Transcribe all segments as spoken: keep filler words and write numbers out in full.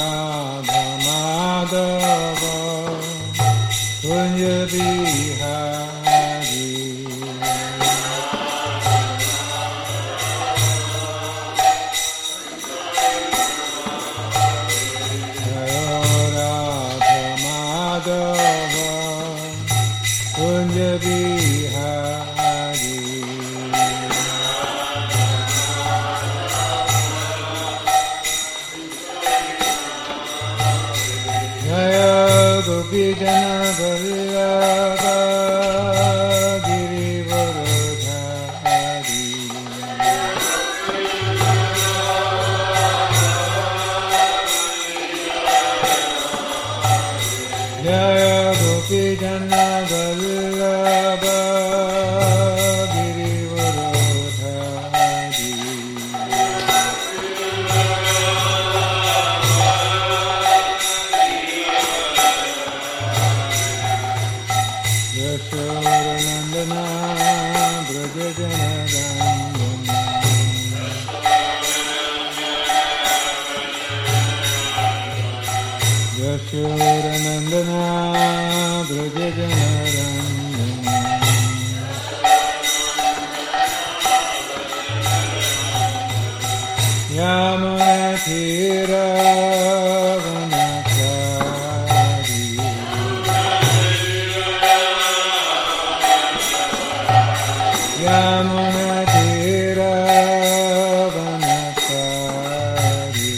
Radha Madhava Kunja Bihari Radha Madhava Kunja Bihari Jaya Gopi Jana Vallabha Girivaradhari Jaya Gopi Jana Vallabha Girivaradhari Yashodanandana Braja Janarandana Yashodanandana Braja Janarandana Yamunatira Vanachari Yamunatira Vanachari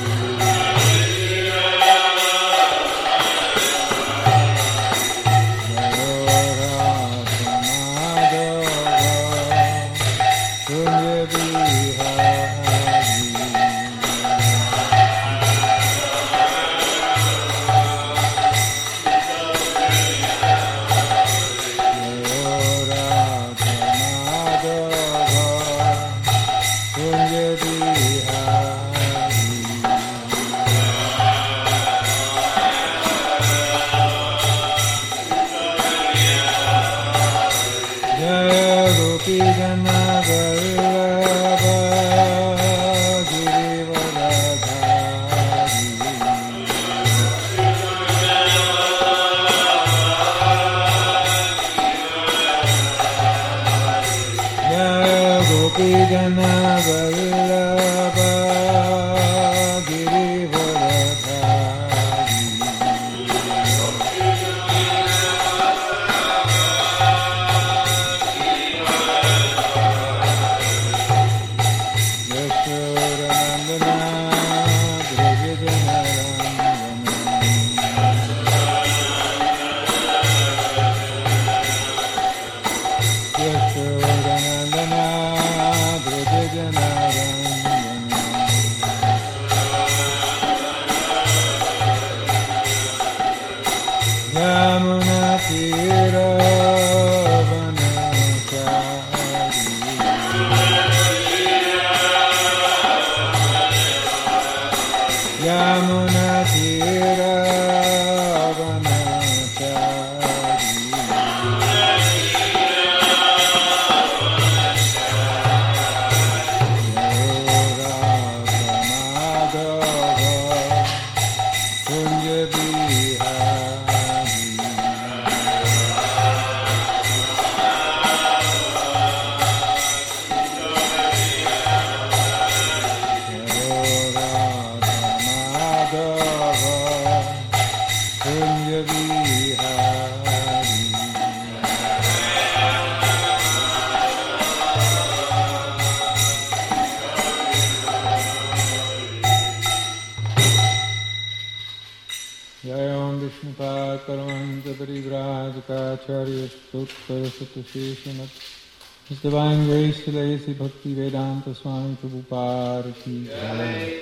His Divine Grace Lacy Bhakti Vedanta Swami Prabhupada Ki Jai.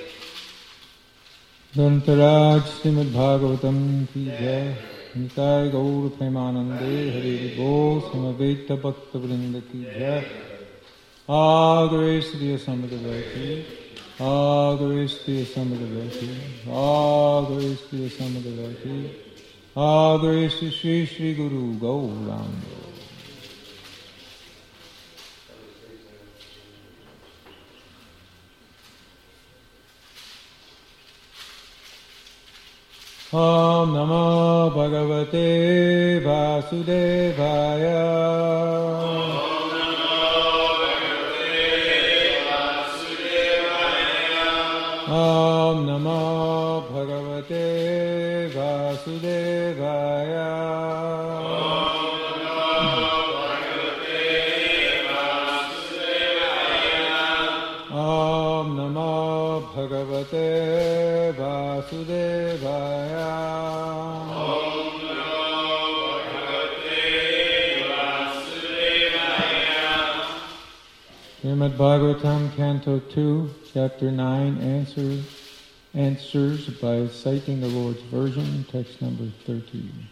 Dantaraj Srimad Bhagavatam Ki Jai. Nitai Gaur Premanande Hari Bol Samaveta Bhakta Vrinda Ki Jai. All grace to the Asamadavati. All grace to the Asamadavati. All grace to the Asamadavati. All grace to Sri Sri Guru Gauranga. Om Namo Bhagavate Vasudevaya. Om Namo Bhagavate Vasudevaya. Om Namo Bhagavate Vasudevaya. Om Namo Bhagavate Vasudevaya. Om Namo Bhagavate Vasudevaya. Srimad Bhagavatam, Canto two, Chapter nine, Answers, Answers by citing the Lord's version, text number thirteen.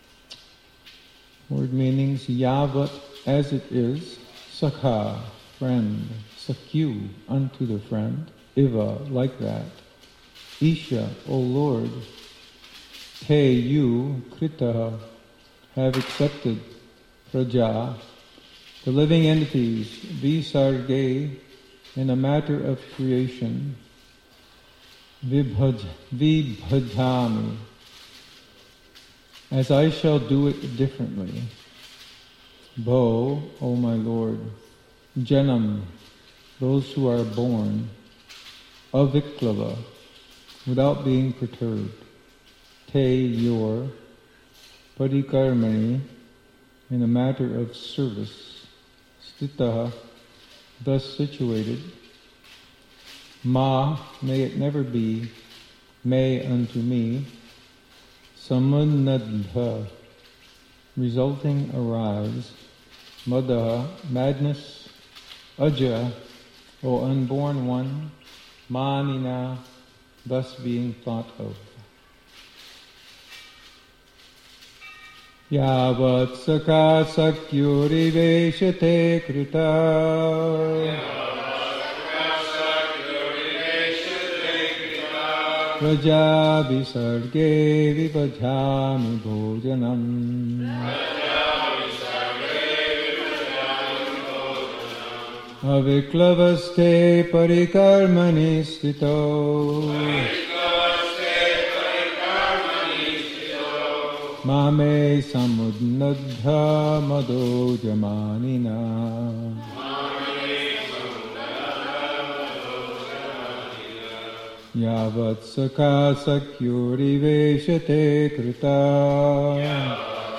Word meanings: Yavat, as it is; Sakha, friend; Sakyu, unto the friend; Iva, like that; Isha, O Lord; Te, you; Krita, have accepted; Praja, the living entities; Visarge, in a matter of creation; Vibhaj, Vibhajami, as I shall do it differently; Bo, O my Lord; Janam, those who are born; Aviklava, without being perturbed; Te, your; Parikarmani, in a matter of service; Stitaha, thus situated; Ma, may it never be; May, unto me; Samunnadha, resulting arise; Madaha, madness; Aja, O unborn one; Manina, thus being thought of. Yavat sakha sakyuriveshate krita Raja visarge vibhajami bhojanam Aviklavaste parikarmani stito Mame samudnadha mado jamanina Yavat sakha sakyuriveshate krita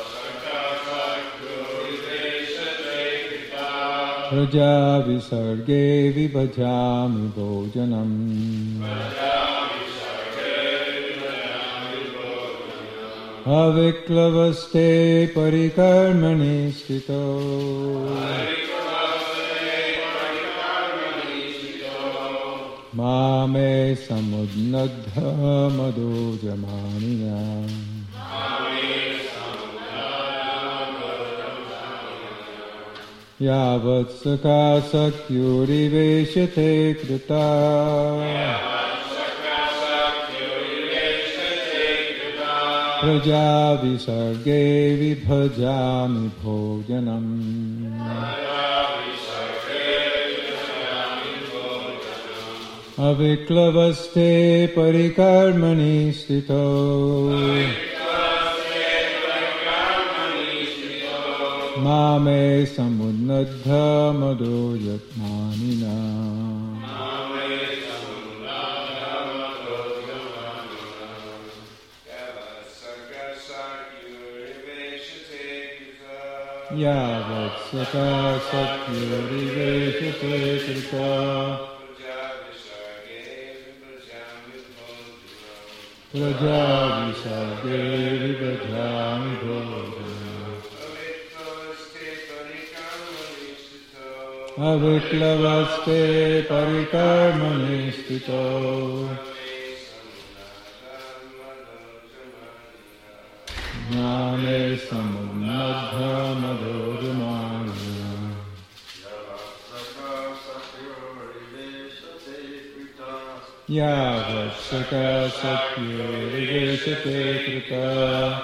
Raja visarge vibhajami bhojanam Aviklavaste parikarmani stito Mame samudnadha mado jamanina Yavat sakha sakyuriveshate krita Praja visarge vibhajami bhojanam Aviklavaste parikarmani stito Mame samudnadha mado yatmanina Yavat sakha sakyuriveshate krita Praja visarge vibhajami bhojanam Aviklavaste parikarmani stito Mame samudnadha mado jamanina Yavat sakha sakyuriveshate krita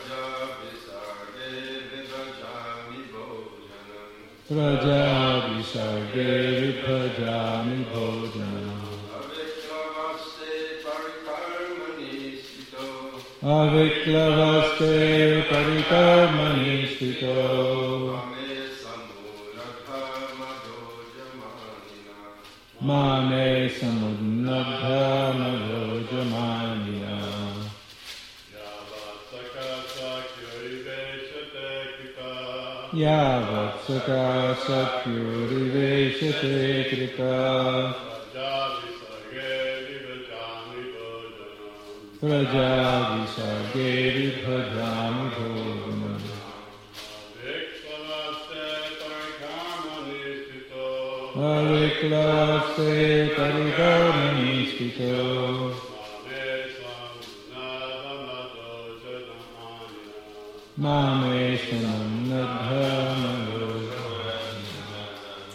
Praja visarge vibhajami bhojanam Aviklavaste parikarmani sthito Mame samunnabdha madhojamanina Yavatsaka sakyuriveshate krita Praja visarge vibhajami bhojanam Aviklavaste parikarmani sthito Mame samunnabdha madhojamanina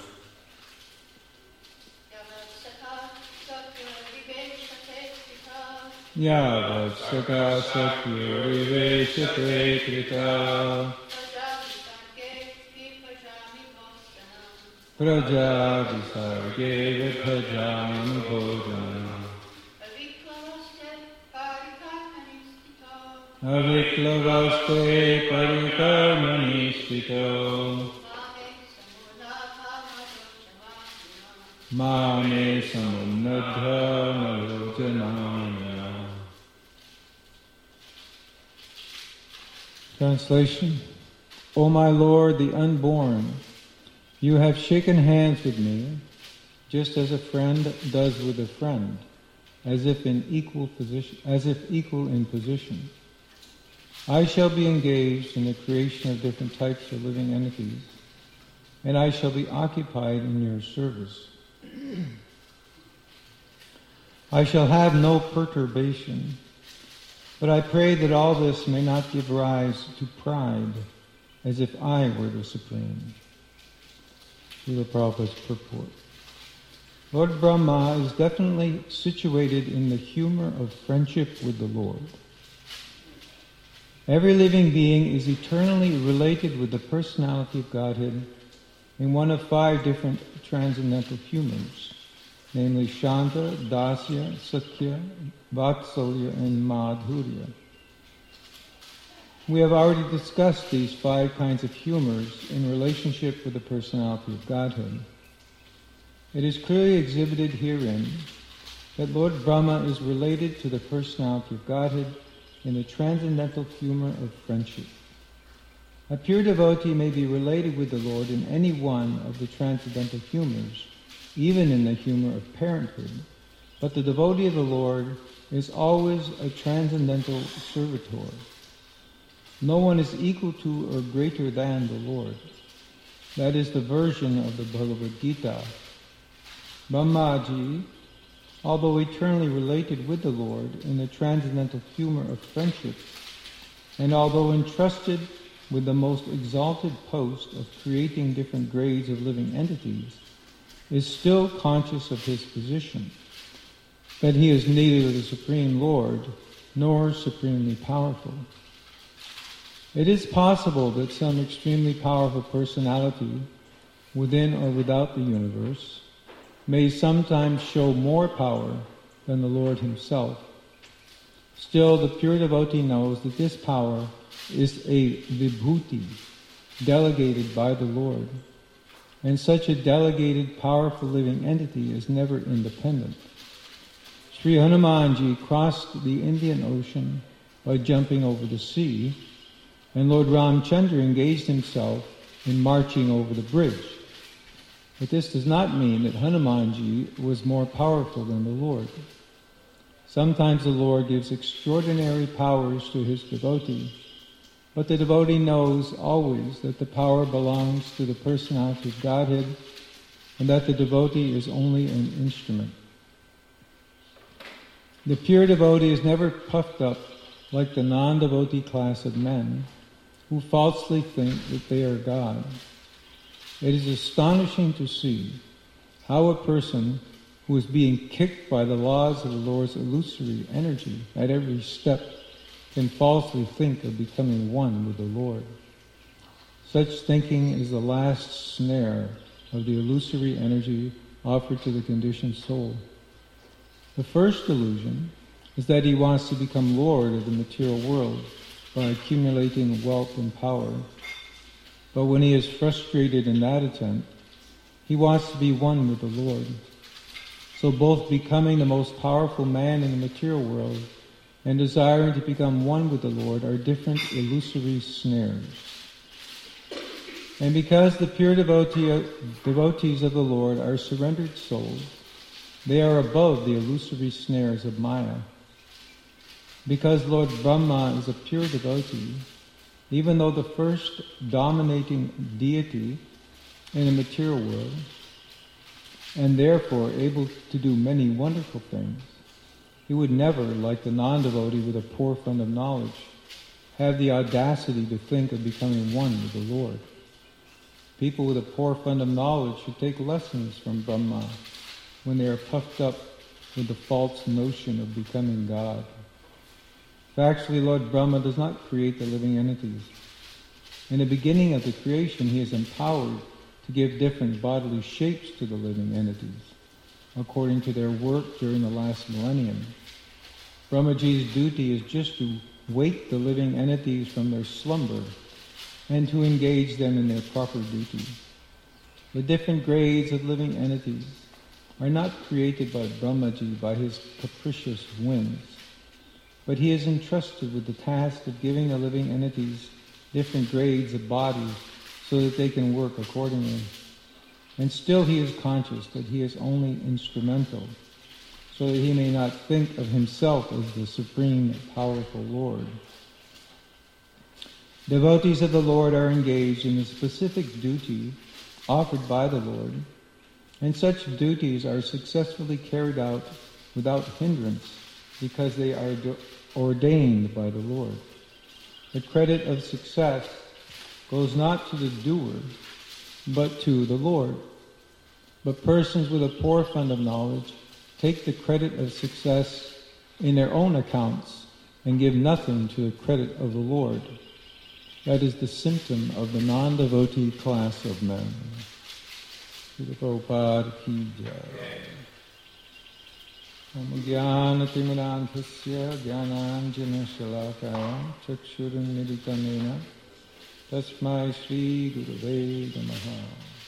Yavatsaka sakyuriveshate krita Praja visarge vibhajami bhojanam Aviklavaste parikarmani sthito Mame samunnabdha madhojanamya. Translation. O my Lord, the unborn, you have shaken hands with me, just as a friend does with a friend, as if in equal position, as if equal in position. I shall be engaged in the creation of different types of living entities, and I shall be occupied in your service. I shall have no perturbation, but I pray that all this may not give rise to pride, as if I were the supreme. Srila Prabhupada's purport. Lord Brahma is definitely situated in the humor of friendship with the Lord. Every living being is eternally related with the personality of Godhead in one of five different transcendental humors, namely Shanta, Dasya, Sakhya, Vatsalya, and Madhurya. We have already discussed these five kinds of humors in relationship with the personality of Godhead. It is clearly exhibited herein that Lord Brahma is related to the personality of Godhead in the transcendental humor of friendship. A pure devotee may be related with the Lord in any one of the transcendental humors, even in the humor of parenthood, but the devotee of the Lord is always a transcendental servitor. No one is equal to or greater than the Lord. That is the version of the Bhagavad Gita. Brahmaji, although eternally related with the Lord in the transcendental humor of friendship, and although entrusted with the most exalted post of creating different grades of living entities, is still conscious of his position, that he is neither the Supreme Lord nor supremely powerful. It is possible that some extremely powerful personality, within or without the universe, may sometimes show more power than the Lord himself. Still, the pure devotee knows that this power is a vibhuti, delegated by the Lord, and such a delegated, powerful living entity is never independent. Sri Hanumanji crossed the Indian Ocean by jumping over the sea, and Lord Ramchandra engaged himself in marching over the bridge. But this does not mean that Hanumanji was more powerful than the Lord. Sometimes the Lord gives extraordinary powers to his devotee, but the devotee knows always that the power belongs to the personality of Godhead and that the devotee is only an instrument. The pure devotee is never puffed up like the non-devotee class of men who falsely think that they are God. It is astonishing to see how a person who is being kicked by the laws of the Lord's illusory energy at every step can falsely think of becoming one with the Lord. Such thinking is the last snare of the illusory energy offered to the conditioned soul. The first illusion is that he wants to become Lord of the material world by accumulating wealth and power. But when he is frustrated in that attempt, he wants to be one with the Lord. So both becoming the most powerful man in the material world and desiring to become one with the Lord are different illusory snares. And because the pure devotee, devotees of the Lord are surrendered souls, they are above the illusory snares of Maya. Because Lord Brahma is a pure devotee, even though the first dominating deity in the material world, and therefore able to do many wonderful things, he would never, like the non-devotee with a poor fund of knowledge, have the audacity to think of becoming one with the Lord. People with a poor fund of knowledge should take lessons from Brahma when they are puffed up with the false notion of becoming God. Actually, Lord Brahma does not create the living entities. In the beginning of the creation, he is empowered to give different bodily shapes to the living entities, according to their work during the last millennium. Brahmaji's duty is just to wake the living entities from their slumber and to engage them in their proper duty. The different grades of living entities are not created by Brahmaji by his capricious whims, but he is entrusted with the task of giving the living entities different grades of bodies so that they can work accordingly. And still he is conscious that he is only instrumental, so that he may not think of himself as the supreme powerful Lord. Devotees of the Lord are engaged in a specific duty offered by the Lord, and such duties are successfully carried out without hindrance because they are do- ordained by the Lord. The credit of success goes not to the doer, but to the Lord. But persons with a poor fund of knowledge take the credit of success in their own accounts and give nothing to the credit of the Lord. That is the symptom of the non-devotee class of men. Prabhupada ki jai. Om Jnana Timirandhasya Jnananjana Shalakaya Chakshurunmilitamena Tasmai Shri Gurave Namaha.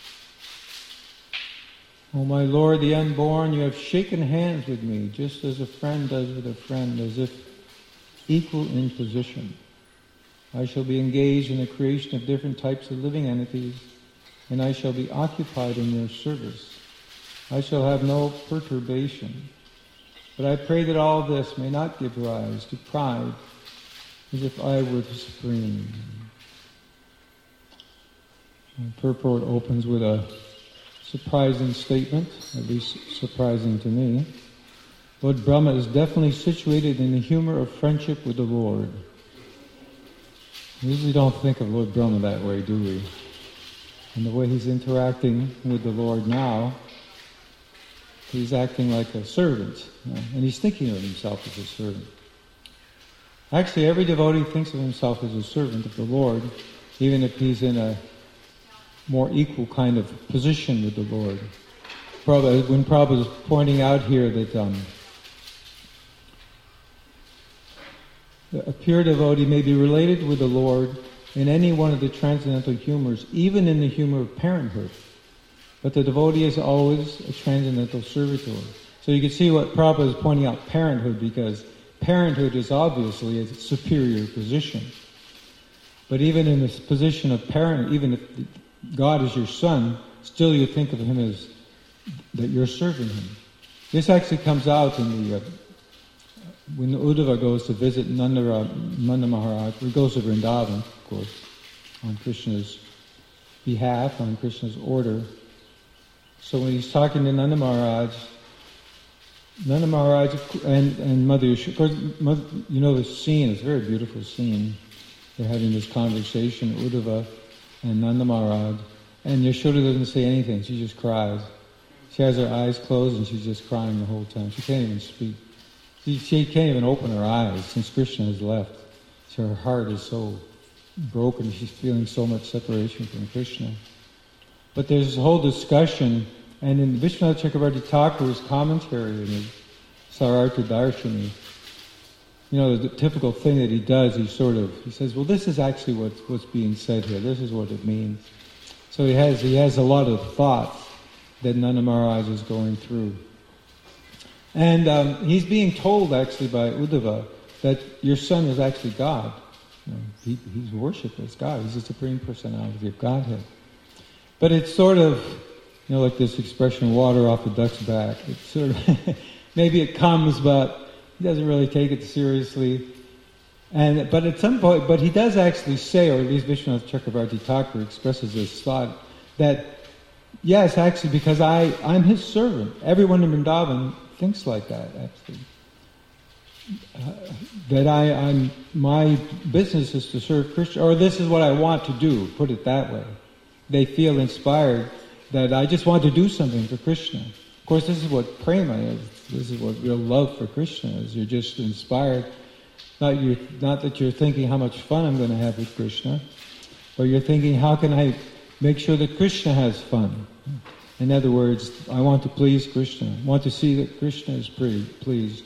O my Lord, the unborn, you have shaken hands with me, just as a friend does with a friend, as if equal in position. I shall be engaged in the creation of different types of living entities, and I shall be occupied in your service. I shall have no perturbation. But I pray that all this may not give rise to pride, as if I were the supreme. And purport opens with a surprising statement, at least surprising to me. Lord Brahma is definitely situated in the humor of friendship with the Lord. We usually don't think of Lord Brahma that way, do we? And the way he's interacting with the Lord now, he's acting like a servant, you know, and he's thinking of himself as a servant. Actually, every devotee thinks of himself as a servant of the Lord, even if he's in a more equal kind of position with the Lord. Prabhupada, when Prabhupada is pointing out here that um, a pure devotee may be related with the Lord in any one of the transcendental humors, even in the humor of parenthood. But the devotee is always a transcendental servitor. So you can see what Prabhupada is pointing out, parenthood, because parenthood is obviously a superior position. But even in this position of parent, even if God is your son, still you think of him as that you're serving him. This actually comes out in the uh, when Uddhava goes to visit Nanda, Nanda Maharaj, he goes to Vrindavan, of course, on Krishna's behalf, on Krishna's order. So when he's talking to Nanda Maharaj, Nanda Maharaj and, and Mother Yashoda, you know the scene, it's a very beautiful scene. They're having this conversation, Uddhava and Nanda Maharaj, and Yashoda doesn't say anything, she just cries. She has her eyes closed and she's just crying the whole time. She can't even speak. She, she can't even open her eyes since Krishna has left. So her heart is so broken, she's feeling so much separation from Krishna. But there's this whole discussion, and in Vishwanath Chakravarti Thakur's commentary in his Sarartha Darshani, you know, the typical thing that he does, he sort of, he says, well, this is actually what's, what's being said here. This is what it means. So he has, he has a lot of thoughts that Nanda Maharaj is going through. And um, he's being told, actually, by Uddhava, that your son is actually God. You know, he, he's worshipped as God. He's the Supreme Personality of Godhead. But it's sort of, you know, like this expression, water off a duck's back. It's sort of, maybe it comes, but he doesn't really take it seriously. And but at some point, but he does actually say, or at least Vishwanath Chakravarti Thakur expresses this thought, that yes, actually, because I, I'm his servant. Everyone in Vrindavan thinks like that, actually. Uh, that I, I'm, my business is to serve Krishna, or this is what I want to do, put it that way. They feel inspired that I just want to do something for Krishna. Of course, this is what prema is. This is what real love for Krishna is. You're just inspired. Not, you, not that you're thinking how much fun I'm going to have with Krishna, but you're thinking, how can I make sure that Krishna has fun? In other words, I want to please Krishna. I want to see that Krishna is pre- pleased.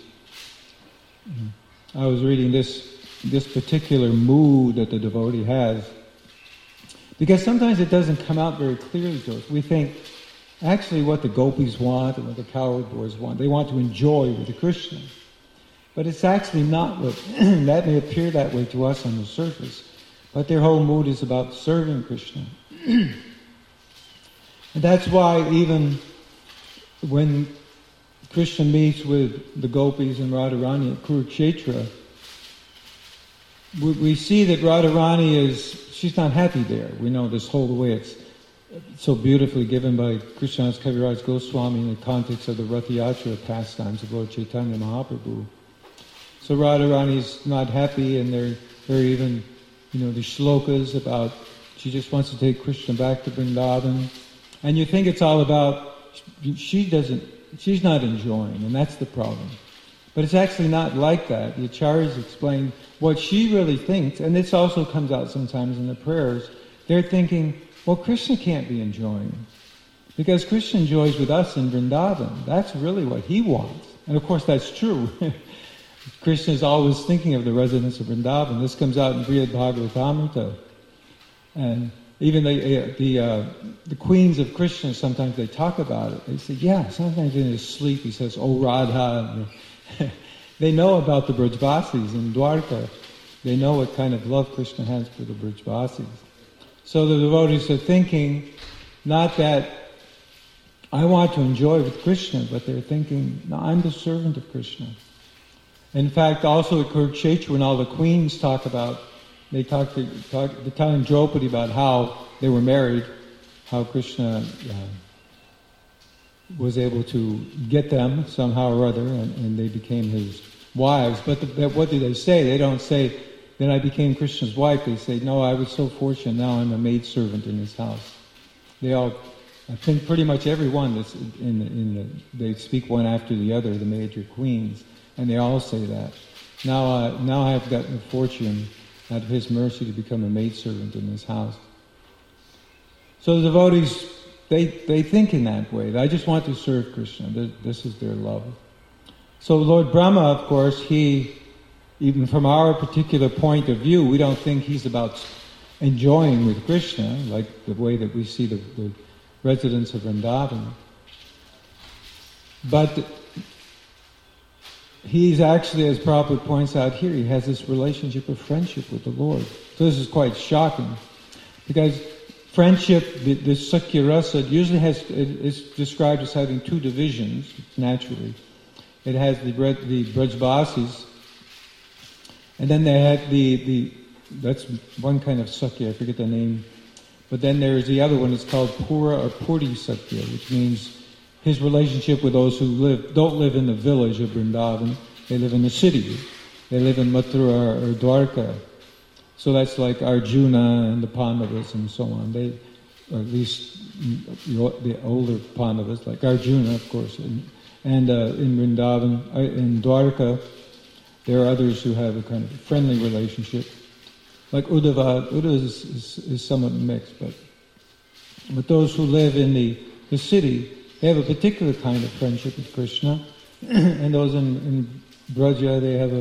I was reading this this particular mood that the devotee has, because sometimes it doesn't come out very clearly to us. We think, actually, what the gopis want and what the cowherd boys want, they want to enjoy with the Krishna. But it's actually not what, that may appear that way to us on the surface, but their whole mood is about serving Krishna. And that's why even when Krishna meets with the gopis and Radharani at Kurukshetra, we, we see that Radharani is, she's not happy there. We know this whole way it's so beautifully given by Krishnadas Kaviraj Goswami in the context of the Rath Yatra pastimes of Lord Chaitanya Mahaprabhu. So Radharani's not happy, and there, there are even, you know, the shlokas about she just wants to take Krishna back to Vrindavan. And you think it's all about, she doesn't, she's not enjoying, and that's the problem. But it's actually not like that. The acharyas explain what she really thinks, and this also comes out sometimes in the prayers. They're thinking, well, Krishna can't be enjoying, because Krishna enjoys with us in Vrindavan. That's really what he wants. And of course that's true. Krishna is always thinking of the residents of Vrindavan. This comes out in Brihad Bhagavatamrita. And even the the, uh, the queens of Krishna, sometimes they talk about it. They say, yeah, sometimes in his sleep he says, oh Radha. They know about the Brajvasis in Dwarka. They know what kind of love Krishna has for the Brajvasis. So the devotees are thinking, not that I want to enjoy with Krishna, but they're thinking, no, I'm the servant of Krishna. In fact, also at Kurukshetra, when all the queens talk about, they talk to, talk, they're telling Draupadi about how they were married, how Krishna uh, was able to get them somehow or other, and, and they became his wives. But the, what do they say? They don't say, then I became Krishna's wife. They say, no, I was so fortunate, now I'm a maidservant in his house. They all, I think pretty much every one that's in the, in the, they speak one after the other, the major queens, and they all say that. Now, uh, now I have gotten the fortune out of his mercy to become a maidservant in his house. So the devotees, they, they think in that way. I just want to serve Krishna. This is their love. So Lord Brahma, of course, he, even from our particular point of view, we don't think he's about enjoying with Krishna, like the way that we see the, the residents of Vrindavan. But he's actually, as Prabhupada points out here, he has this relationship of friendship with the Lord. So this is quite shocking, because friendship, the, the Sakya Rasa, usually has, it, it's described as having two divisions, naturally. It has the, the Brajvasis, and then they had the, the, that's one kind of Sakya, I forget the name, but then there's the other one, it's called Pura or Puri Sakya, which means his relationship with those who live don't live in the village of Vrindavan, they live in the city. They live in Mathura or Dwarka. So that's like Arjuna and the Pandavas and so on. They, or at least the older Pandavas, like Arjuna, of course. And, and uh, in Vrindavan, uh, in Dwarka, there are others who have a kind of friendly relationship. Like Uddhava, Uddhava is, is, is somewhat mixed, but but those who live in the, the city, they have a particular kind of friendship with Krishna, and those in, in Braja, they have a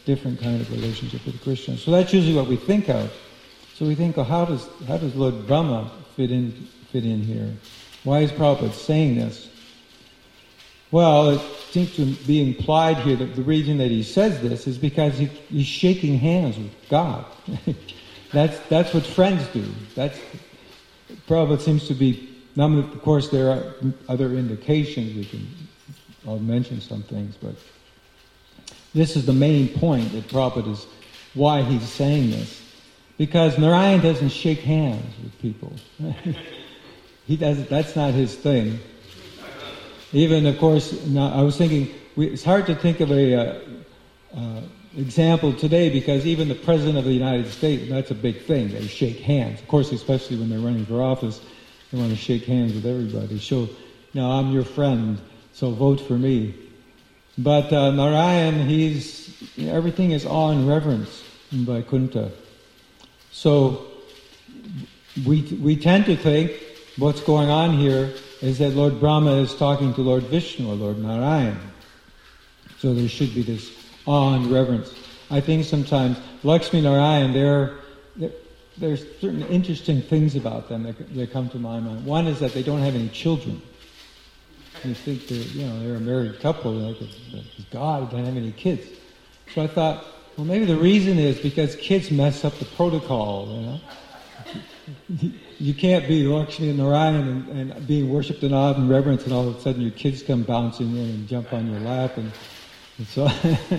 different kind of relationship with Krishna. So that's usually what we think of. So we think, well, how does how does Lord Brahma fit in fit in here? Why is Prabhupada saying this? Well, it seems to be implied here that the reason that he says this is because he, he's shaking hands with God. that's that's what friends do. That's Prabhupada seems to be. Now, of course, there are other indications. We can I'll mention some things, but this is the main point that Prabhupada is why he's saying this. Because Narayan doesn't shake hands with people. he doesn't. That's not his thing. Even, of course, now, I was thinking, we, it's hard to think of a uh, uh, example today because even the President of the United States, that's a big thing. They shake hands. Of course, especially when they're running for office, they want to shake hands with everybody. Show, now I'm your friend, so vote for me. But uh, Narayan, he's everything is awe and reverence in Vaikuntha. So we we tend to think what's going on here is that Lord Brahma is talking to Lord Vishnu or Lord Narayan. So there should be this awe and reverence. I think sometimes Lakshmi Narayan, there there's certain interesting things about them that, that come to my mind. One is that they don't have any children. You think they're, you know, they're a married couple, like God, they don't have any kids. So I thought, well, maybe the reason is because kids mess up the protocol, you know. You can't be Lakshmi and Narayan and, and being worshipped in awe and reverence, and all of a sudden your kids come bouncing in and jump on your lap, and, and so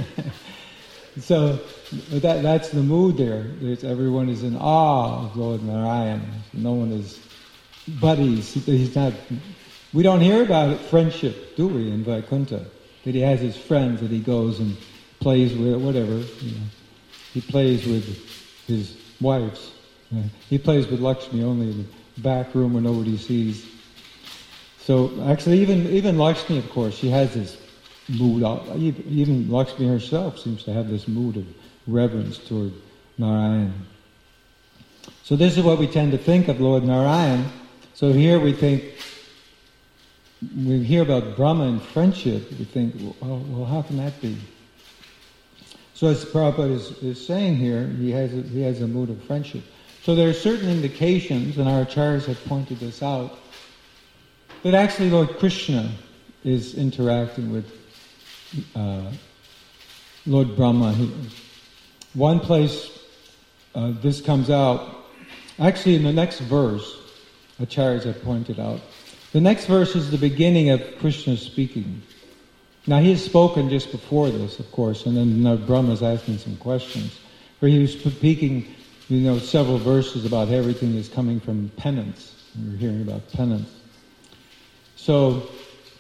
so that that's the mood there. There's, everyone is in awe of Lord Narayan. No one is buddies. He's not. We don't hear about it, friendship, do we, in Vaikuntha? That he has his friends that he goes and plays with, whatever. You know. He plays with his wives. Uh, he plays with Lakshmi only in the back room where nobody sees. So actually, even even Lakshmi, of course, she has this mood. Even Lakshmi herself seems to have this mood of reverence toward Narayan. So this is what we tend to think of Lord Narayan. So here we think, we hear about Brahma and friendship, we think, well, well how can that be? So as Prabhupada is, is saying here, he has a, he has a mood of friendship. So there are certain indications, and our acharyas have pointed this out, that actually Lord Krishna is interacting with uh, Lord Brahma. He, one place uh, this comes out, actually in the next verse, acharyas have pointed out, the next verse is the beginning of Krishna speaking. Now he has spoken just before this, of course, and then Lord Brahma is asking some questions, where he was speaking, you know, several verses about everything is coming from penance. We're hearing about penance. So,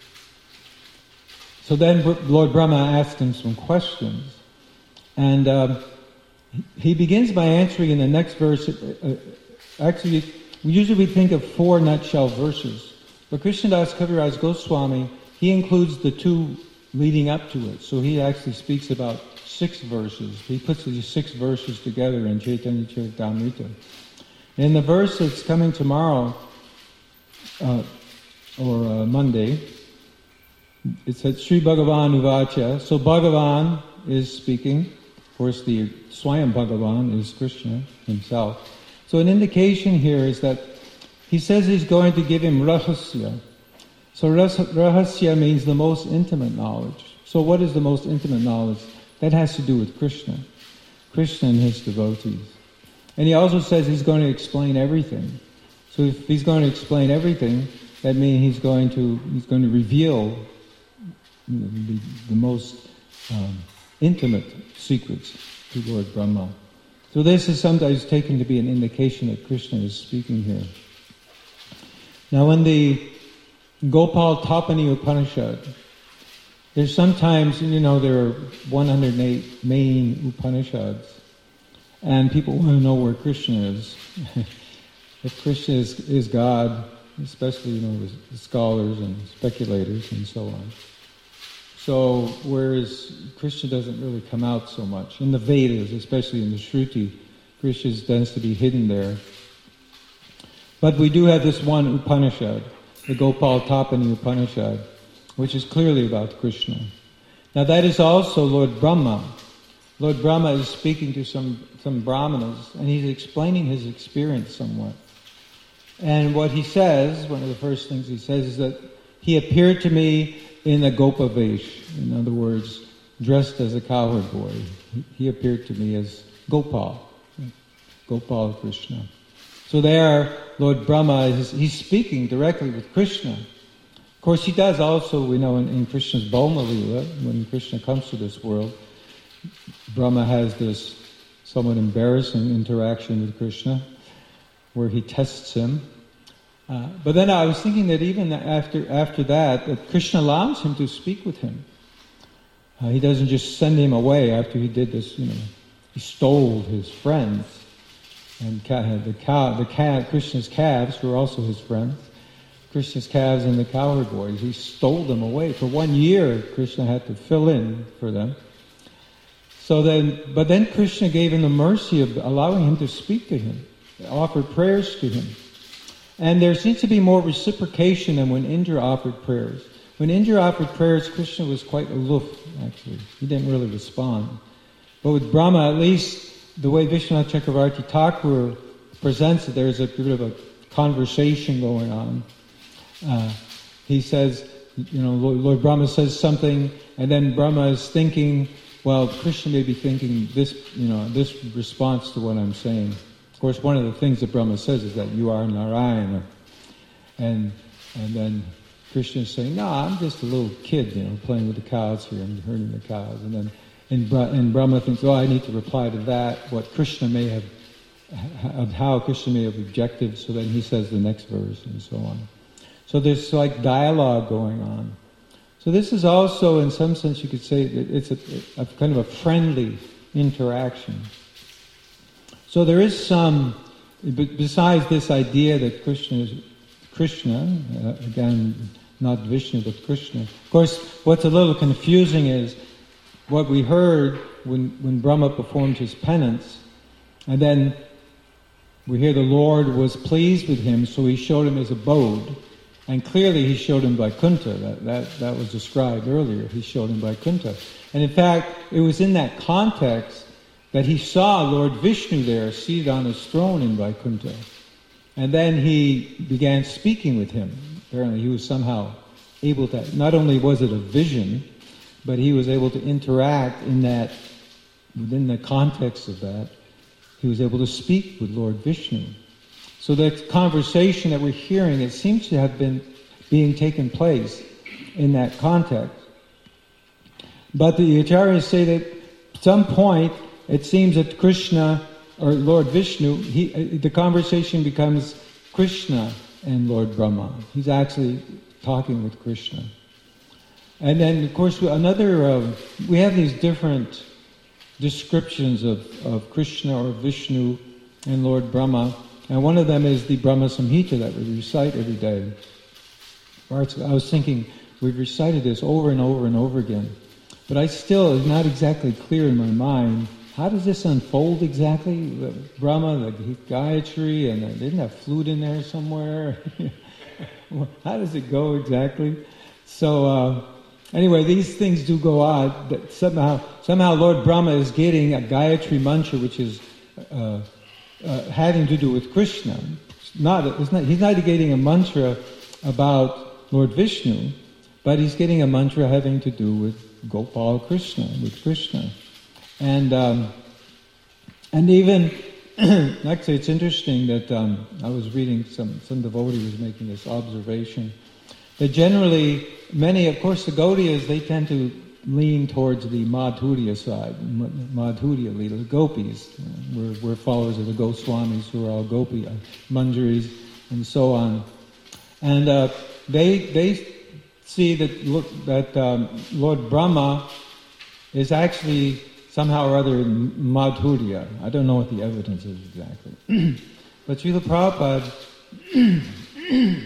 so then Lord Brahma asked him some questions, and um, he begins by answering in the next verse. Uh, actually, we usually think of four nutshell verses, but Krishnadas Kaviraj Goswami, he includes the two leading up to it. So he actually speaks about six verses. He puts these six verses together in Chaitanya Charitamrita. In the verse that's coming tomorrow, uh, or uh, Monday, it says Sri Bhagavan Uvacha. So Bhagavan is speaking. Of course, the Swayam Bhagavan is Krishna himself. So an indication here is that he says he's going to give him rahasya. So rahasya means the most intimate knowledge. So what is the most intimate knowledge? That has to do with Krishna. Krishna and his devotees. And he also says he's going to explain everything. So if he's going to explain everything, that means he's going to he's going to reveal the, the most um, intimate secrets to Lord Brahma. So this is sometimes taken to be an indication that Krishna is speaking here. Now in the Gopal Tapani Upanishad, there's sometimes, you know, there are one hundred eight main Upanishads, and people want to know where Krishna is. If Krishna is, is God, especially, you know, the scholars and speculators and so on. So, whereas Krishna doesn't really come out so much. In the Vedas, especially in the Shruti, Krishna tends to be hidden there. But we do have this one Upanishad, the Gopal Tapani Upanishad, which is clearly about Krishna. Now that is also Lord Brahma Lord Brahma is speaking to some, some brahmanas, and he's explaining his experience somewhat. And what he says, one of the first things he says, is that he appeared to me in a gopa vesh. In other words, dressed as a cowherd boy. He, he appeared to me as Gopal, Gopal Krishna. So there, Lord Brahma, is, he's speaking directly with Krishna. Of course, he does also, we know, in, in Krishna's Bhauma Lila, when Krishna comes to this world, Brahma has this somewhat embarrassing interaction with Krishna, where he tests him. Uh, but then I was thinking that even after after that, that Krishna allows him to speak with him. Uh, he doesn't just send him away after he did this, you know, he stole his friends. And the cow, the cow, Krishna's calves were also his friends. Krishna's calves and the cowherd boys. He stole them away. For one year, Krishna had to fill in for them. So then, but then Krishna gave him the mercy of allowing him to speak to him, offered prayers to him. And there seems to be more reciprocation than when Indra offered prayers. When Indra offered prayers, Krishna was quite aloof, actually. He didn't really respond. But with Brahma, at least the way Vishwanath Chakravarti Thakur presents it, there's a bit of a conversation going on. Uh, he says, you know, Lord, Lord Brahma says something, and then Brahma is thinking, well, Krishna may be thinking this, you know, this response to what I'm saying. Of course, one of the things that Brahma says is that you are Narayana. And and then Krishna is saying, no, I'm just a little kid, you know, playing with the cows here and herding the cows. And then and, and Brahma thinks, oh, I need to reply to that, what Krishna may have, of how Krishna may have objected. So then he says the next verse and so on. So there's like dialogue going on. So this is also, in some sense, you could say that it's a, a kind of a friendly interaction. So there is some, besides this idea that Krishna is Krishna, uh, again, not Vishnu, but Krishna. Of course, what's a little confusing is what we heard when, when Brahma performed his penance, and then we hear the Lord was pleased with him, so he showed him his abode. And clearly he showed him Vaikuntha. That, that, that was described earlier. He showed him Vaikuntha. And in fact, it was in that context that he saw Lord Vishnu there, seated on his throne in Vaikuntha. And then he began speaking with him. Apparently he was somehow able to, not only was it a vision, but he was able to interact in that, within the context of that, he was able to speak with Lord Vishnu. So that conversation that we're hearing, it seems to have been being taken place in that context. But the acharyas say that at some point, it seems that Krishna, or Lord Vishnu, he, the conversation becomes Krishna and Lord Brahma. He's actually talking with Krishna. And then, of course, another, uh, we have these different descriptions of, of Krishna or Vishnu and Lord Brahma. And one of them is the Brahma Samhita that we recite every day. I was thinking, we've recited this over and over and over again. But I still, it's not exactly clear in my mind, how does this unfold exactly? The Brahma, the Gayatri, and they didn't have flute in there somewhere. How does it go exactly? So, uh, anyway, these things do go on. That somehow, somehow Lord Brahma is getting a Gayatri mantra, which is uh, uh, having to do with Krishna. It's not, it's not, he's not getting a mantra about Lord Vishnu, but he's getting a mantra having to do with Gopal Krishna, with Krishna. And um, and even, actually it's interesting that um, I was reading, some, some devotee was making this observation, that generally many, of course the Gaudiyas, they tend to lean towards the Madhurya side, Madhurya Lila, the gopis. We're, we're followers of the Goswamis who are all gopi, uh, manjaris, and so on. And uh, they they see that, look, that um, Lord Brahma is actually somehow or other Madhurya. I don't know what the evidence is exactly. But Srila Prabhupada,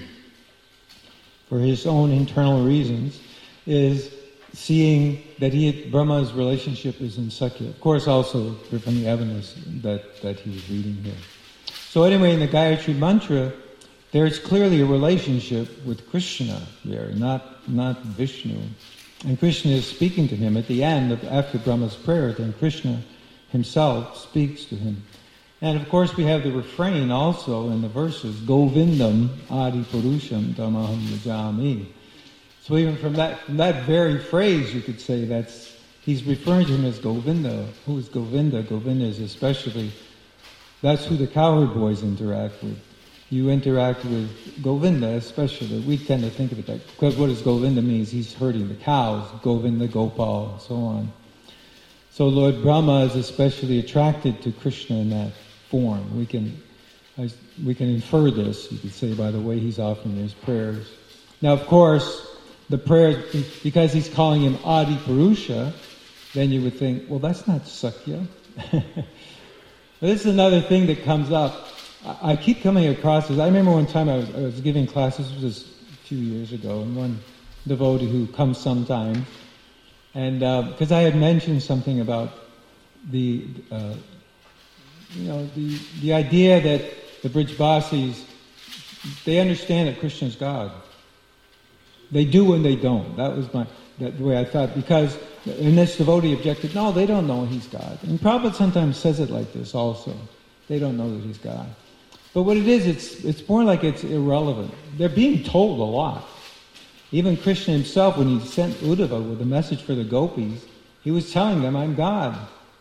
for his own internal reasons, is seeing that he, Brahma's relationship is in Sakya. Of course, also from the evidence that, that he was reading here. So anyway, in the Gayatri Mantra, there is clearly a relationship with Krishna there, not, not Vishnu. And Krishna is speaking to him at the end of after Brahma's prayer. Then Krishna himself speaks to him. And of course we have the refrain also in the verses, Govindam Adi Purusham Tamaham Yajami. So even from that from that very phrase you could say that's he's referring to him as Govinda. Who is Govinda? Govinda is especially, that's who the cowherd boys interact with. You interact with Govinda especially. We tend to think of it that, because what does Govinda mean? He's herding the cows, Govinda, Gopal, and so on. So Lord Brahma is especially attracted to Krishna in that form. We can we can infer this, you could say, by the way he's offering his prayers. Now, of course, the prayer, because he's calling him Adi Purusha, then you would think, well, that's not Sakya. This is another thing that comes up. I keep coming across this. I remember one time I was, I was giving classes, this was a few years ago, and one devotee who comes sometimes, and because uh, I had mentioned something about the, uh, you know, the the idea that the Brijbasis, they understand that Krishna is God. They do and they don't. That was my that, the way I thought. Because, and this devotee objected, no, they don't know he's God. And Prabhupada sometimes says it like this also. They don't know that he's God. But what it is, it's it's more like it's irrelevant. They're being told a lot. Even Krishna himself, when he sent Uddhava with a message for the gopis, he was telling them, I'm God.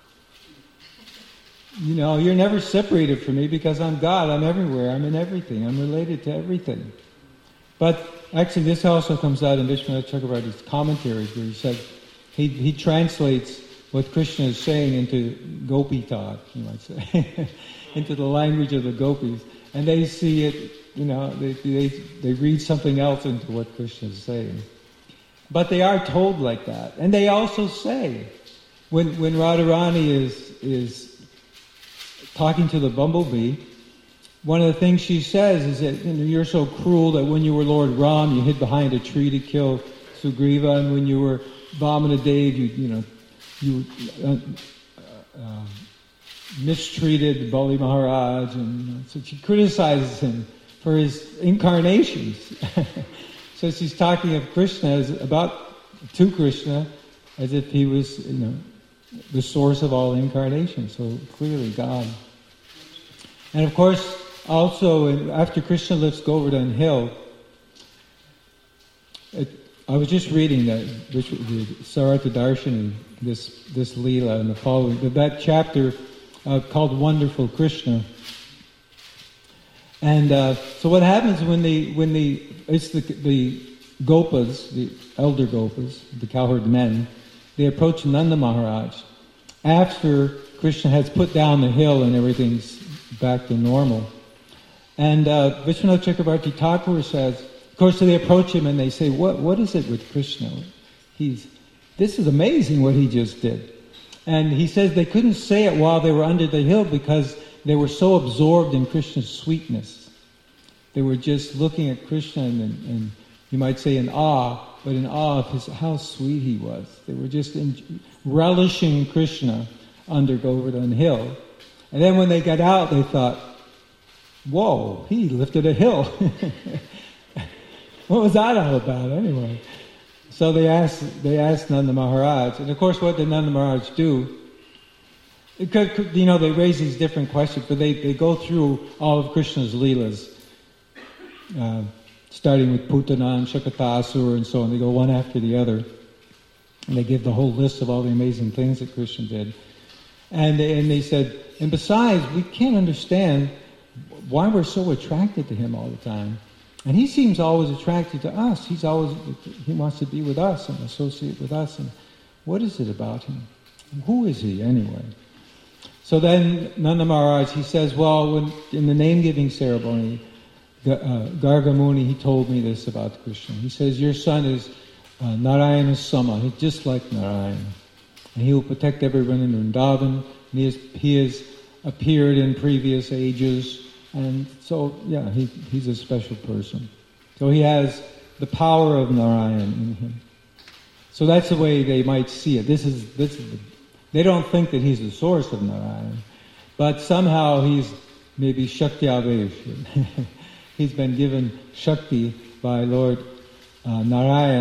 You know, you're never separated from me because I'm God. I'm everywhere. I'm in everything. I'm related to everything. But actually, this also comes out in Vishwanath Chakravarti's commentaries, where he said he he translates what Krishna is saying into gopi talk, you might say, into the language of the gopis, and they see it. You know, they they they read something else into what Krishna is saying. But they are told like that, and they also say when when Radharani is is talking to the bumblebee, one of the things she says is that, you know, you're so cruel that when you were Lord Ram, you hid behind a tree to kill Sugriva, and when you were Vamanadev, you you know you uh, uh, mistreated Bali Maharaj, and you know, so she criticizes him for his incarnations. So she's talking of Krishna as about to Krishna as if he was, you know, the source of all incarnations. So clearly God. And of course, also after Krishna lifts Govardhan Hill, it, I was just reading that which the Sarata Darshini, this this Leela and the following, that chapter uh, called Wonderful Krishna. And uh, so what happens when the when the it's the the Gopas, the elder Gopas, the cowherd men, they approach Nanda Maharaj after Krishna has put down the hill and everything's back to normal. And uh, Vishwanath Chakravarti Thakur says, of course, so they approach him and they say, "What what is it with Krishna? He's this is amazing what he just did." And he says they couldn't say it while they were under the hill because they were so absorbed in Krishna's sweetness. They were just looking at Krishna and, and you might say in awe, but in awe of his, how sweet he was. They were just in, relishing Krishna under Govardhan Hill. And then when they got out, they thought, whoa, he lifted a hill. What was that all about anyway? So they asked, they asked Nanda Maharaj, and of course what did Nanda Maharaj do? It could, you know, they raise these different questions, but they, they go through all of Krishna's Leelas, uh, starting with Putana and Shakatasura and so on. They go one after the other, and they give the whole list of all the amazing things that Krishna did. And they, and they said, and besides, we can't understand why we're so attracted to him all the time. And he seems always attracted to us. He's always, he wants to be with us and associate with us. And what is it about him? Who is he anyway? So then Nanda Maharaj, he says, well, when, in the name-giving ceremony, uh, Garga Muni, he told me this about Krishna. He says, your son is uh, Narayana Sama. He's just like Narayana. And he will protect everyone in Vrindavan. And he has, he has appeared in previous ages. And so, yeah, he, he's a special person. So he has the power of Narayan in him. So that's the way they might see it. This is, this is the, they don't think that he's the source of Narayan, but somehow he's maybe Shakti Avesh. He's been given Shakti by Lord uh, Narayan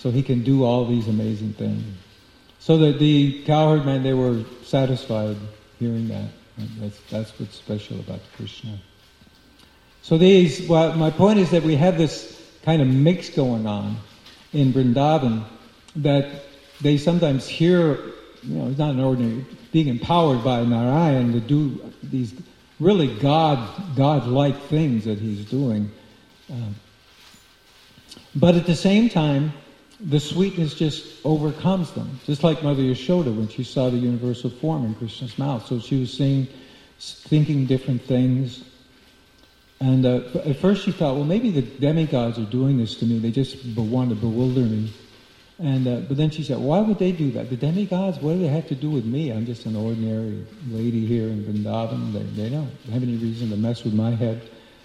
so he can do all these amazing things. So that the cowherd men, they were satisfied hearing that. And that's, that's what's special about Krishna. So these, well, my point is that we have this kind of mix going on in Vrindavan, that they sometimes hear, you know, it's not an ordinary, being empowered by Narayan to do these really God, God-like things that he's doing. Uh, but at the same time, the sweetness just overcomes them. Just like Mother Yashoda when she saw the universal form in Krishna's mouth. So she was seeing, thinking different things. And uh, at first she thought, well, maybe the demigods are doing this to me. They just be- want to bewilder me. And uh, but then she said, why would they do that? The demigods, what do they have to do with me? I'm just an ordinary lady here in Vrindavan. They, they don't have any reason to mess with my head.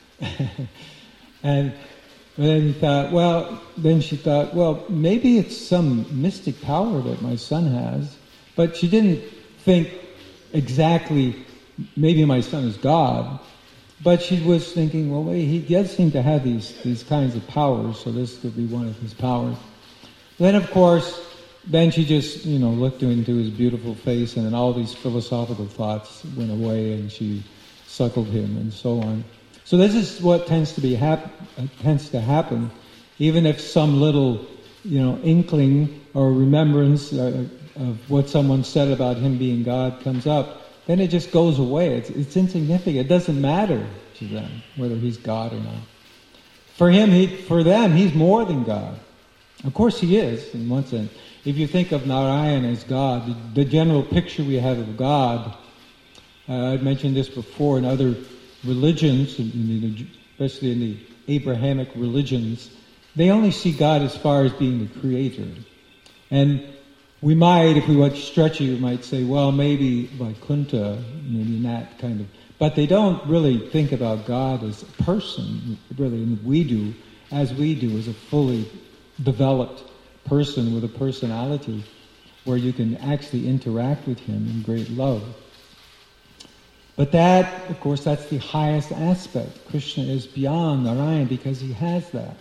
And but then he thought, well, then she thought, well, maybe it's some mystic power that my son has. But she didn't think exactly, maybe my son is God. But she was thinking, well, wait, he does seem to have these, these kinds of powers, so this could be one of his powers. Then, of course, then she just, you know, looked into his beautiful face, and then all these philosophical thoughts went away, and she suckled him, and so on. So this is what tends to be hap- tends to happen, even if some little, you know, inkling or remembrance uh, of what someone said about him being God comes up, then it just goes away. It's, it's insignificant. It doesn't matter to them whether he's God or not. For him, he, for them, he's more than God. Of course he is, in one sense. If you think of Narayan as God, the, the general picture we have of God, uh, I've mentioned this before in other religions, in the, especially in the Abrahamic religions, they only see God as far as being the creator. And we might, if we want to stretch it, we might say, well, maybe Vaikuntha, maybe in that kind of... But they don't really think about God as a person, really, and we do, as we do, as a fully developed person with a personality where you can actually interact with him in great love. But that, of course, that's the highest aspect. Krishna is beyond Narayan because he has that.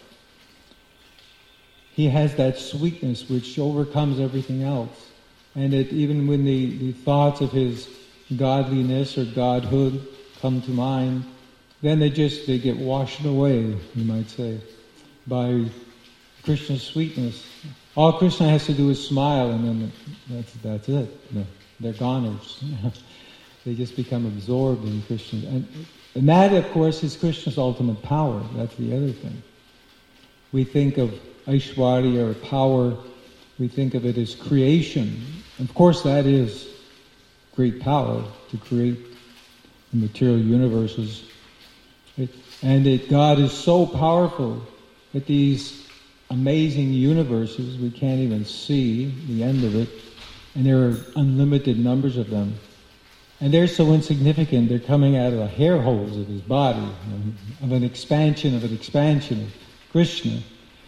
He has that sweetness which overcomes everything else. And it, even when the, the thoughts of his godliness or godhood come to mind, then they just, they get washed away, you might say, by Krishna's sweetness. All Krishna has to do is smile, and then that's that's it. They're goners. They just become absorbed in Krishna. And, and that, of course, is Krishna's ultimate power. That's the other thing. We think of Aishwarya or power, we think of it as creation. Of course, that is great power to create the material universes. It, and it, God is so powerful that these amazing universes, we can't even see the end of it, and there are unlimited numbers of them. And they're so insignificant, they're coming out of the hair holes of his body, you know, of an expansion of an expansion of Krishna.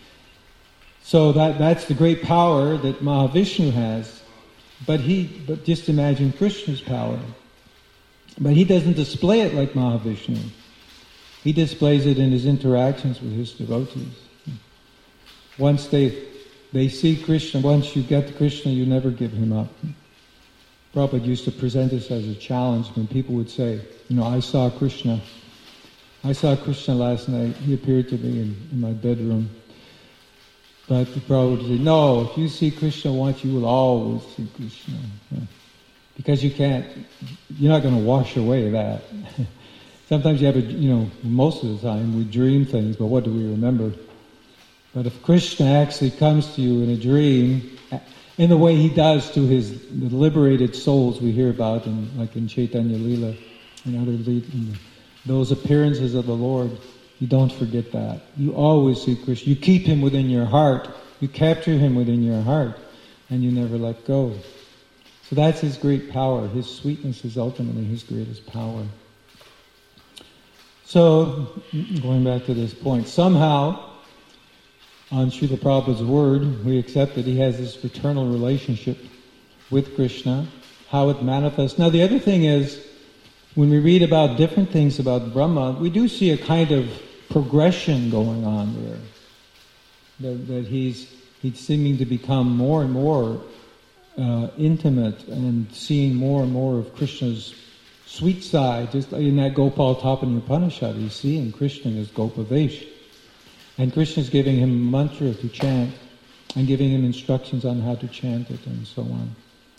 So that that's the great power that Mahavishnu has. But he, but just imagine Krishna's power. But he doesn't display it like Mahavishnu. He displays it in his interactions with his devotees. Once they they see Krishna, once you get to Krishna, you never give him up. Prabhupada used to present this as a challenge when people would say, you know, I saw Krishna. I saw Krishna last night. He appeared to me in, in my bedroom. But the Prabhupada would say, no, if you see Krishna once, you will always see Krishna. Yeah. Because you can't, you're not going to wash away that. Sometimes you have a, you know, most of the time we dream things, but what do we remember? But if Krishna actually comes to you in a dream, in the way he does to his the liberated souls we hear about, in, like in Chaitanya Lila and other in those appearances of the Lord, you don't forget that. You always see Krishna. You keep him within your heart. You capture him within your heart, and you never let go. So that's his great power. His sweetness is ultimately his greatest power. So, going back to this point, somehow, on Srila Prabhupada's word, we accept that he has this fraternal relationship with Krishna, how it manifests. Now the other thing is, when we read about different things about Brahma, we do see a kind of progression going on there. That, that he's he's seeming to become more and more uh, intimate and seeing more and more of Krishna's sweet side. Just in that Gopal Tapani Upanishad, he's seeing Krishna as Gopavesh. And Krishna's giving him a mantra to chant and giving him instructions on how to chant it and so on.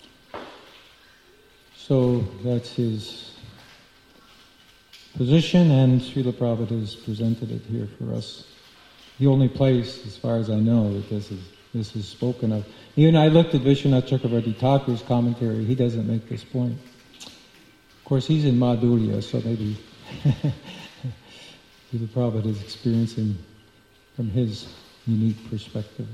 So that's his position, and Srila Prabhupada has presented it here for us. The only place, as far as I know, that this is this is spoken of. Even I looked at Vishwanath Chakravarti Thakur's commentary, he doesn't make this point. Of course, he's in Madhurya, so maybe Srila Prabhupada is experiencing from his unique perspective.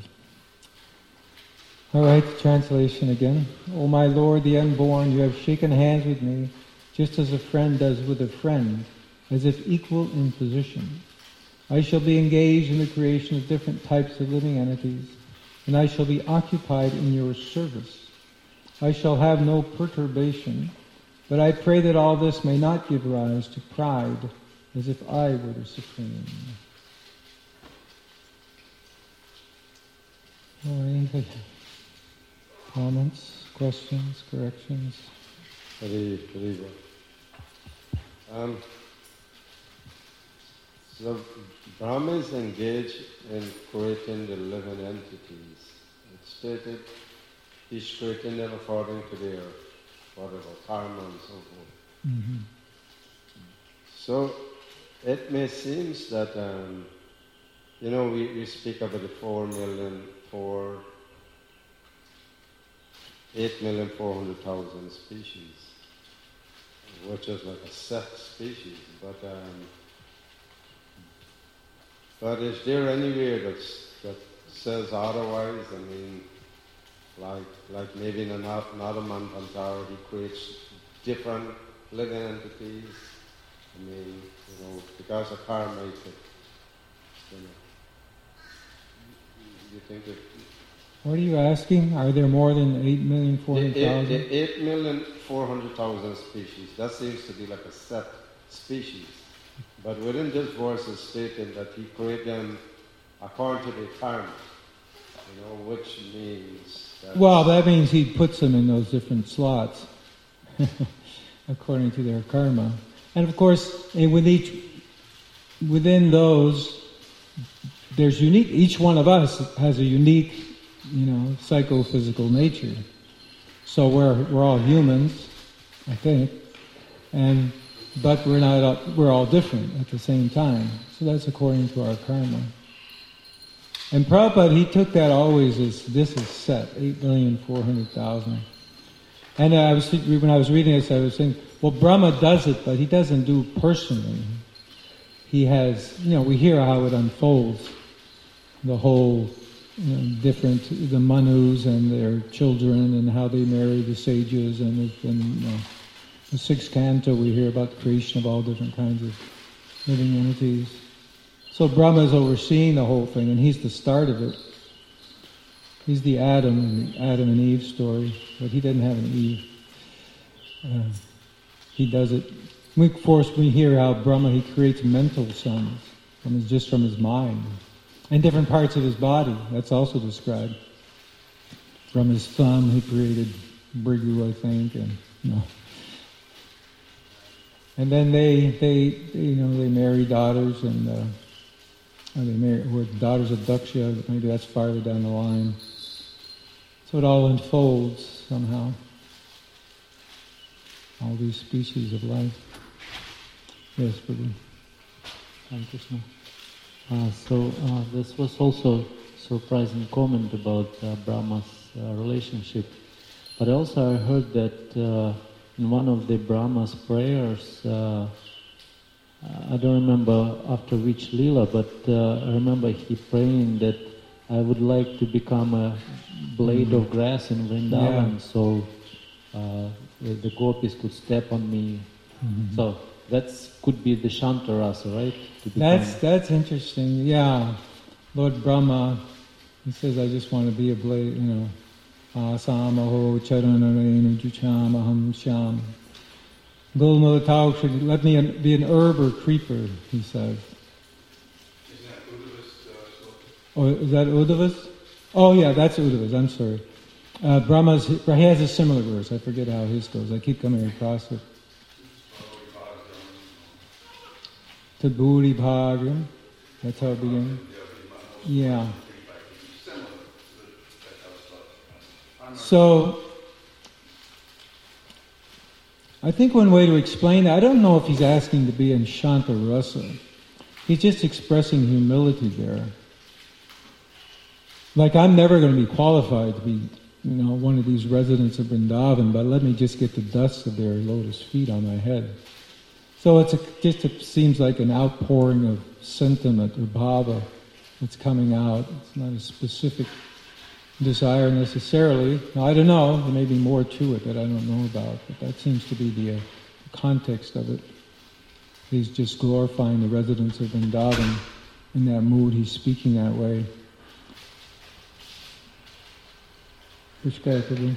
All right, translation again. O my Lord, the unborn, you have shaken hands with me, just as a friend does with a friend, as if equal in position. I shall be engaged in the creation of different types of living entities, and I shall be occupied in your service. I shall have no perturbation, but I pray that all this may not give rise to pride, as if I were the supreme. All right. Comments, questions, corrections? Very, very well. Um, so Brahma is engaged in creating the living entities. It's stated he's creating them according to their whatever karma and so forth. Mm-hmm. So it may seem that um, you know we, we speak about the four million four eight million four hundred thousand species, which is like a set species. But um, but is there anywhere that's, that says otherwise? I mean, like like maybe in another Manvantara he creates different living entities. I mean, you know, because of karma, you could, you know, you think that. What are you asking? Are there more than eight million four hundred thousand? The eight million four hundred thousand species, that seems to be like a set species. But within this verse is stated that he created them according to their karma, you know, which means that... Well, that means he puts them in those different slots according to their karma. And of course, with each, within those, there's unique, each one of us has a unique, you know, psychophysical nature. So we're we're all humans, I think, and but we're not all, we're all different at the same time. So that's according to our karma. And Prabhupada, he took that always as this is set eight million four hundred thousand. And I was when I was reading this, I was saying, well, Brahma does it, but he doesn't do personally. He has, you know, we hear how it unfolds, the whole. You know, different, the Manus and their children and how they marry the sages, and in you know, the sixth canto we hear about the creation of all different kinds of living entities. So Brahma is overseeing the whole thing, and he's the start of it. He's the Adam, the Adam and Eve story, but he didn't have an Eve. Uh, he does it. We, of course, we hear how Brahma, he creates mental sons from his, just from his mind. And different parts of his body, that's also described. From his thumb, he created Brigu, I think, and you know. And then they, they, they you know, they marry daughters, and uh, or they marry were daughters of Daksha. But maybe that's farther down the line. So it all unfolds somehow. All these species of life. Yes, Prabhu. Hare Krishna. Uh, so uh, this was also surprising comment about uh, Brahma's uh, relationship. But also I heard that uh, in one of the Brahma's prayers, uh, I don't remember after which Leela, but uh, I remember he praying that I would like to become a blade mm-hmm. of grass in Vrindavan, yeah. so uh, the gopis could step on me. Mm-hmm. So that could be the Shantarasa, right? That's that's interesting. Yeah, Lord Brahma, he says, I just want to be a blade, you know. Asamaho charanarenu juchamaham sham. Gulmulatau should let me be an herb or creeper, he says. Isn't that Uddhava's uh, sloka? Oh, is that Uddhava's? Oh yeah, that's Uddhava's, I'm sorry. Uh, Brahma's, he has a similar verse. I forget how his goes. I keep coming across it. Tadbhuri Bhagyam. That's how it begins. Yeah. So, I think one way to explain it, I don't know if he's asking to be in Shanta Rasa. He's just expressing humility there. Like, I'm never going to be qualified to be, you know, one of these residents of Vrindavan, but let me just get the dust of their lotus feet on my head. So it's a, just it seems like an outpouring of sentiment or bhava that's coming out. It's not a specific desire necessarily. Now, I don't know, there may be more to it that I don't know about, but that seems to be the, uh, the context of it. He's just glorifying the residents of Vrindavan. In that mood, he's speaking that way. Which guy could be? Use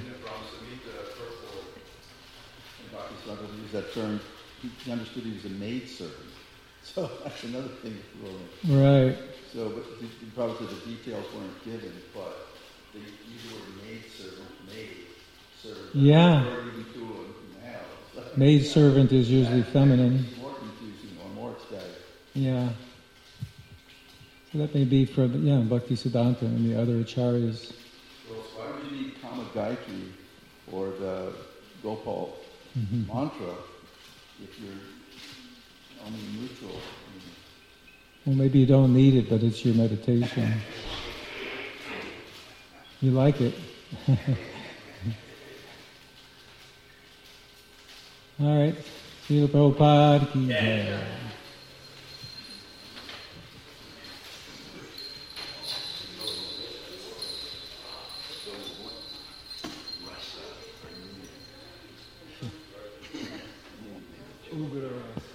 that term. He understood he was a maid servant. So that's another thing to throw in. Right. So, but the, probably the details weren't given, but they use the word maid servant, maid servant. Yeah. Even to a male. So Maid servant is usually feminine. More confusing or more ecstatic. Yeah. So that may be for, yeah, Bhaktisiddhanta and the other acharyas. Well, why would you need Kama Gayatri or the Gopal Mm-hmm. mantra if you're only neutral? Well, maybe you don't need it, but it's your meditation. You like it. All right. Srila Prabhupada ki jai. Ugra.